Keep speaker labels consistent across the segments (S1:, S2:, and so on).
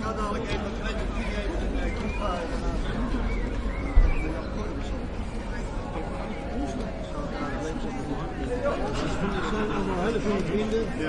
S1: ga dadelijk even een kleine ding even een koeparen. Het zijn allemaal hele goede vrienden. Ja.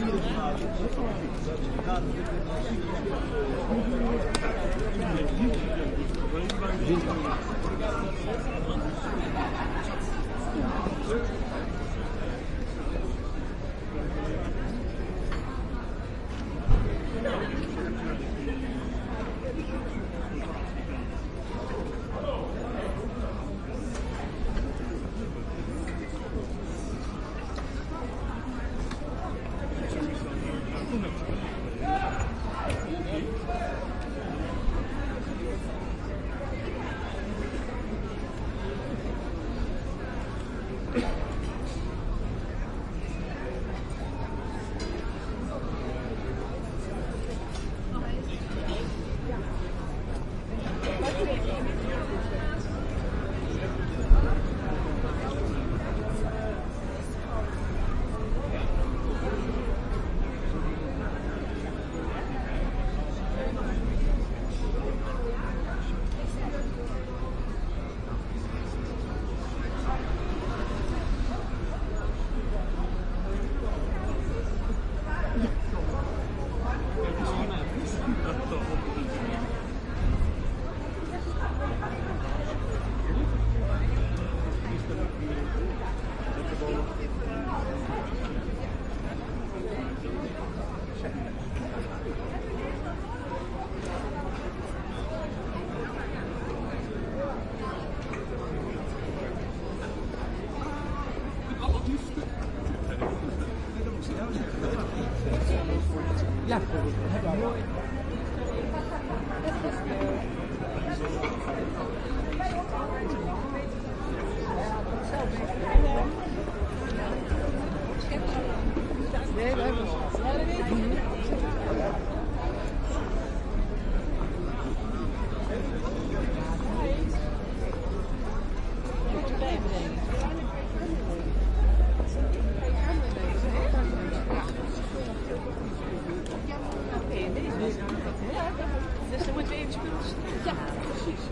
S2: Dus dan moeten we even spullen. Ja, precies.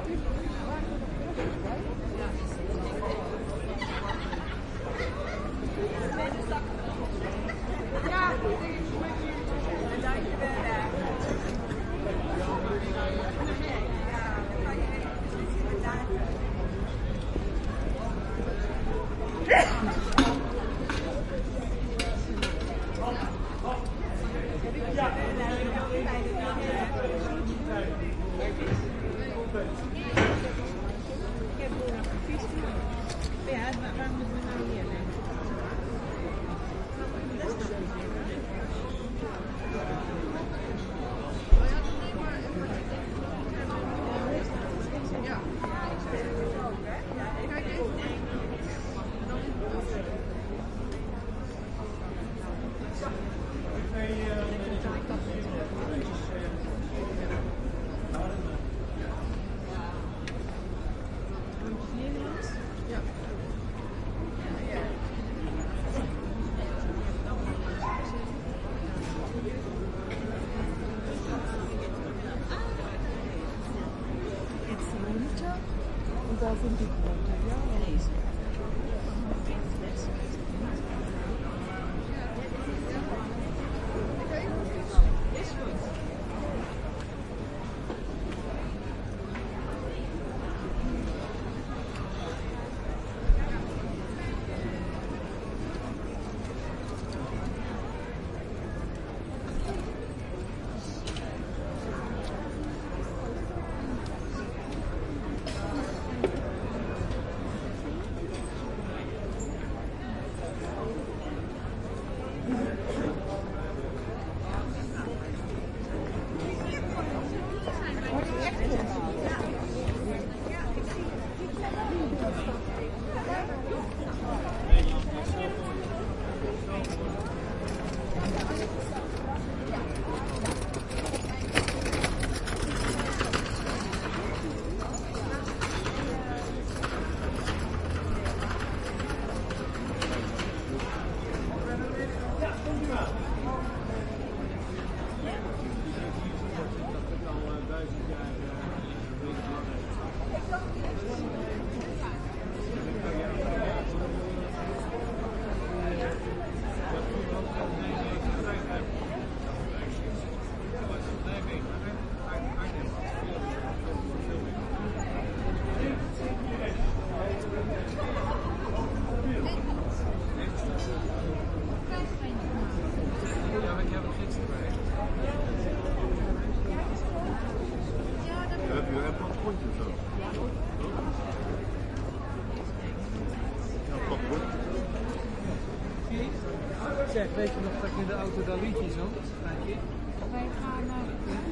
S2: Ja.
S3: Da sind die Brote, ja.
S1: zo. Ja, pap hoor.
S3: Zeg, weet je nog dat je in de auto daar liedjes zong?
S2: Wij gaan naar...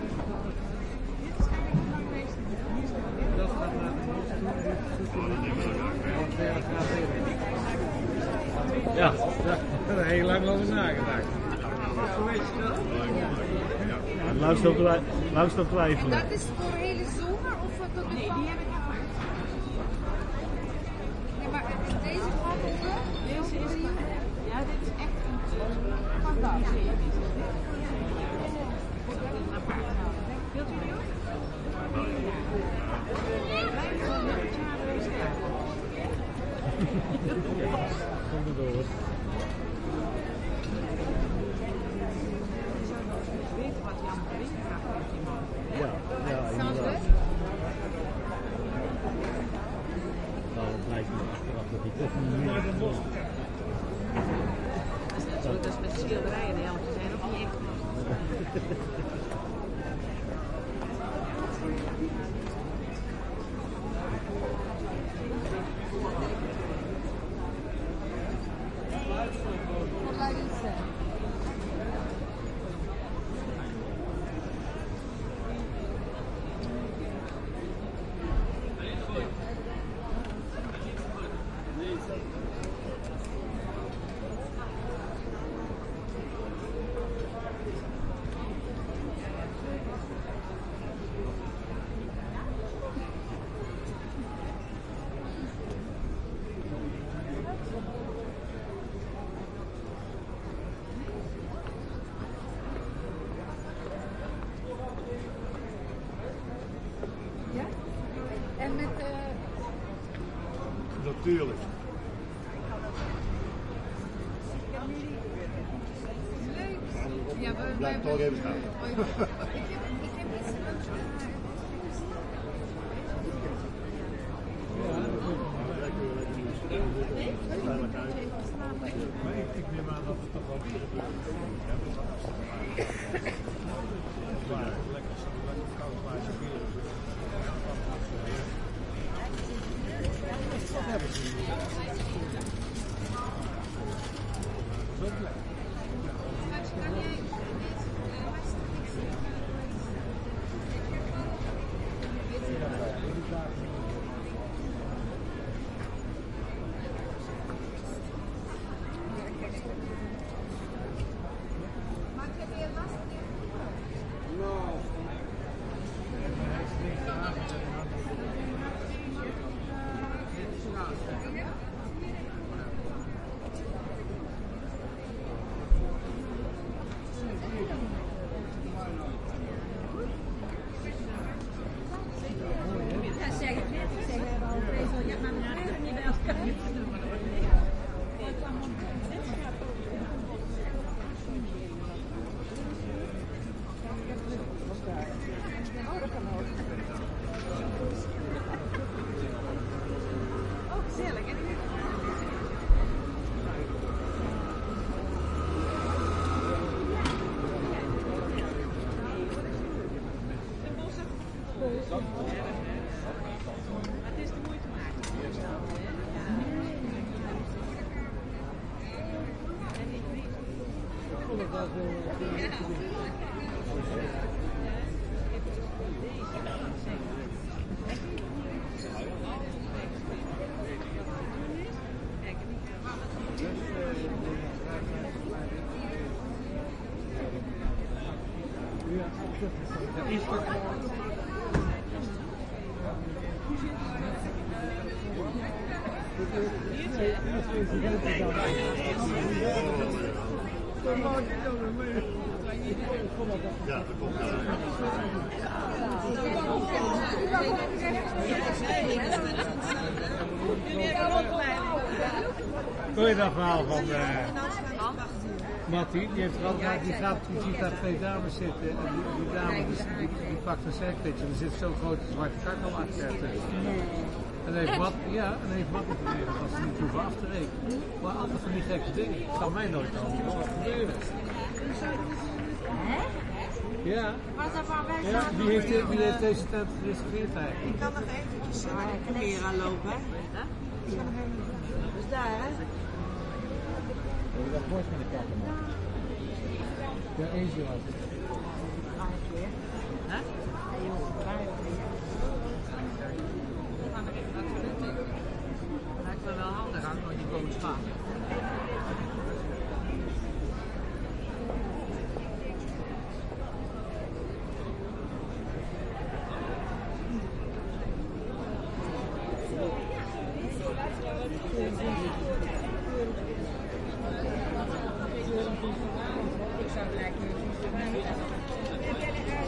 S3: Dat gaat naar de ja, daar heb ik heel lang over nagedacht. Hoe weet je dat?
S4: Luister op twijfelen.
S5: En dat is voor de hele zomer of wat dat
S2: Nee, die heb ik apart.
S5: Nee, maar is deze wandelde?
S2: Deze is... Ja, dit is echt een fantastisch. Ja. Wilt u die ook?
S4: Kom er door.
S2: Weten wat je allemaal erin krijgt.
S4: Ja, inderdaad. Nou, het lijkt me achteraf dat die koffie niet uit de bos.
S2: Dat is net zo, dat is met de schilderijen, die helemaal zijn ook niet echt.
S5: Voor Larissa. Ja? En met
S1: Natuurlijk.
S5: leuk. Ja,
S1: Blijf toch even staan.
S5: Ik heb iets
S3: Maar ik neem aan dat het toch wel weer gebeurt. Lekker koud glaasje bier. Wat hebben ze hier? Zo lekker.
S2: Het is de moeite waard. En ik weet
S1: Ja, dat komt.
S3: Hoor je dat verhaal van Mattie? Die ziet daar twee dames zitten en die dame die pakt een sandwich en er zit zo'n grote zwarte kakkel achter. En dan heeft Mattie geregeld als ze niet hoeven af te rekenen. Maar altijd van die gekke dingen. Dat kan mij nooit al gebeuren. Ja.
S2: Maar dat waar wij
S3: Ja,
S2: zaten.
S3: wie heeft deze tent gereserveerd eigenlijk?
S5: Ik kan nog eventjes
S2: Maar ik kan hier aan lopen, hè? Dus daar, hè?
S4: Dat wordt met de kappen.
S3: Ja, eentje was het.
S2: Vijf weer. Hè? Nee joh, vijf weer. Die gaan er even naartoe, denk ik. Lijkt me wel handig aan als je boot gaat.
S5: Ik zou gelijk nu. Heb jij de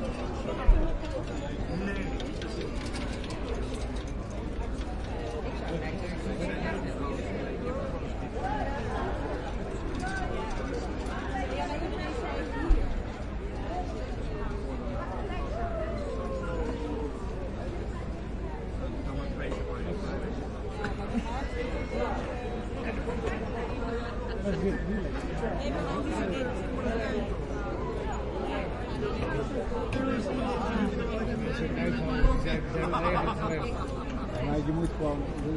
S4: Maar je moet gewoon...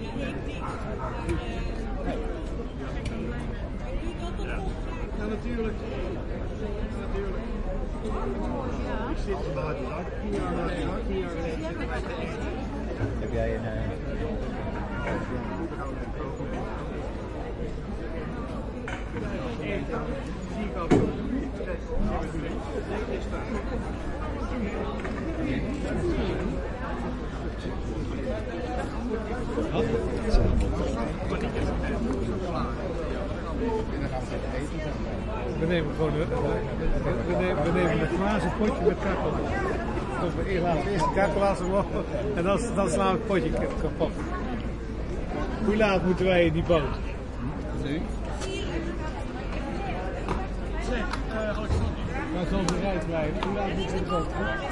S3: Ja, natuurlijk. Natuurlijk. Ik zit er buiten dak, 10 jaar buiten dak, 10 jaar zitten wij te eten.
S4: Heb jij een...
S3: Zie ik al. We nemen gewoon we nemen een glazen potje met kakkel. We laten eerst de kakkel laten worden en dan slaan we het potje kapot. Hoe laat moeten wij in die boot? Nu? Zeg, Alexander. Waar zal de reis blijven? Hoe laat moeten we in de boot?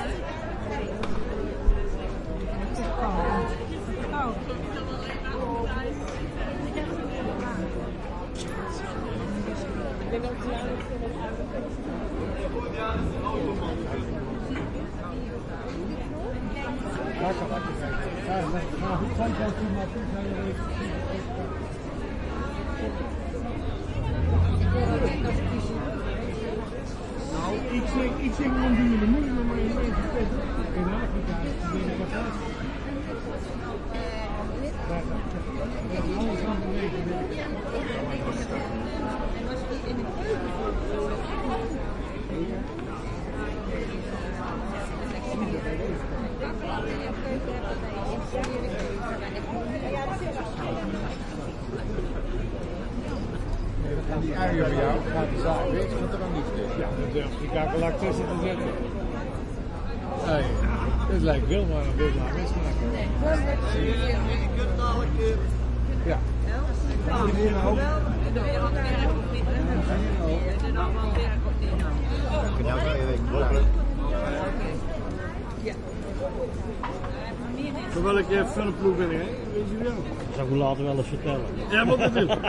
S3: Nou, ik zeg gewoon doen jullie moeilijk, maar in Afrika ben ik wat laat. Dat is alles aan de wegen.
S4: En die uien van jou gaat de zaak weg, want er dan niet tussen.
S3: Ja, dan durf je kakkelak tussen te zetten. Hey, dit lijkt wel maar een beetje aan mismaken. Ja.
S1: Nou, kan je weten.
S3: Voor welke filmploeg ben ik? Weet je wel?
S4: Dat zou ik later wel eens vertellen.
S3: Ja, moet dat doen.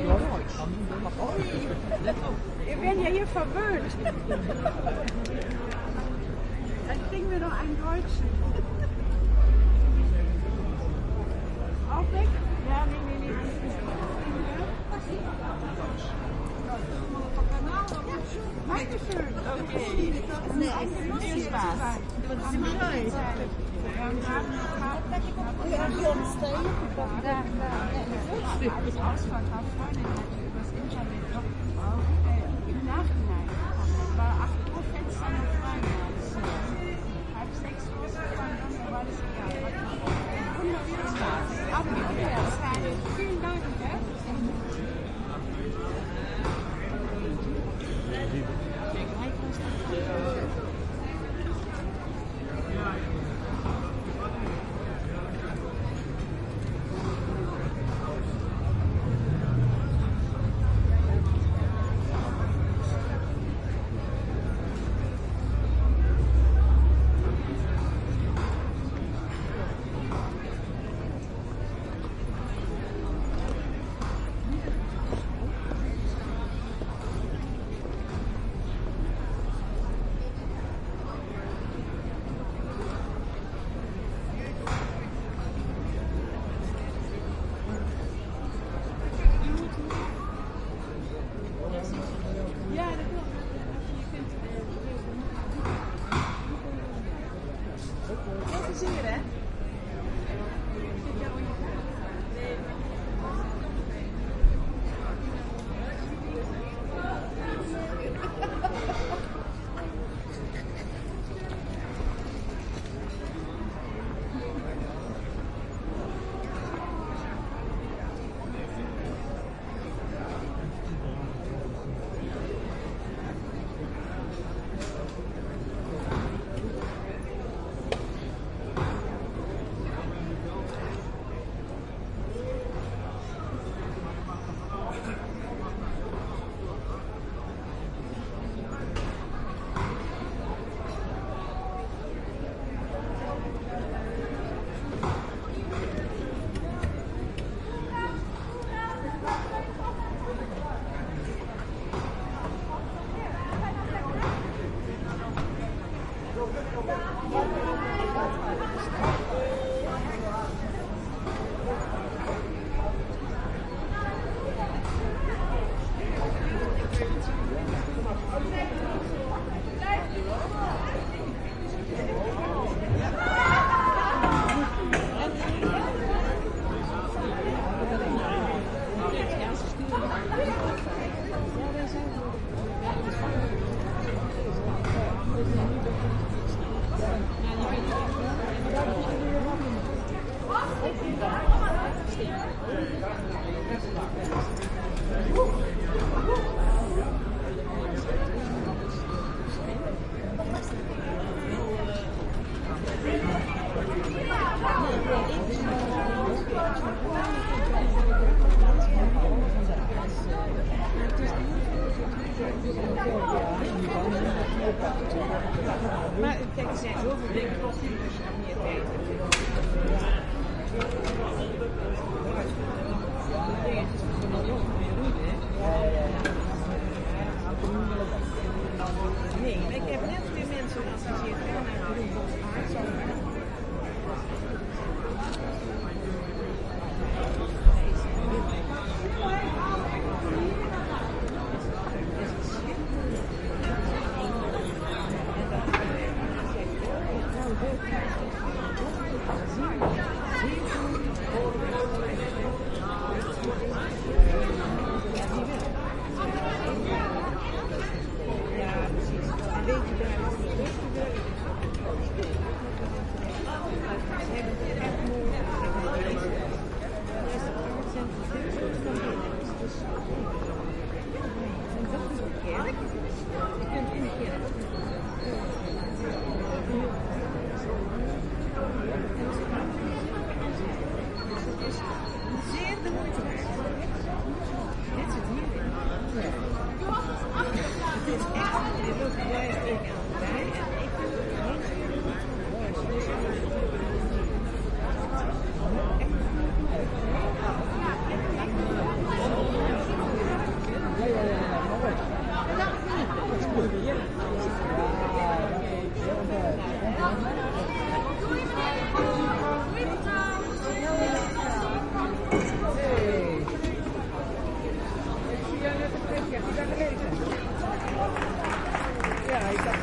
S2: Wir werden ja hier verwöhnt. Dann kriegen wir doch einen Deutschen. Auch weg? Ja, nee. Dankeschön. Okay. Viel Spaß. Alles ausverkauft, Freunde, die übers Internet noch im Nachhinein gekommen. War 8 Uhr Fenster noch frei. 5, 6 losgefahren, dann war das egal. Wunderschön. Vielen Dank.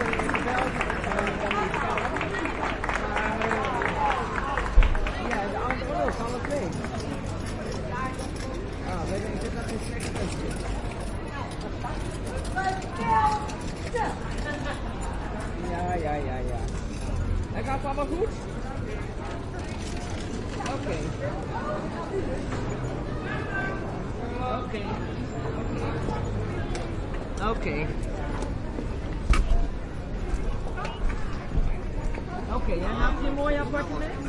S6: Ja, de andere ook, alle twee. Ah, we hebben ik dat een slecht puntje. Ja. Het gaat allemaal goed? Oké. Oké, jij hebt je een mooi appartement?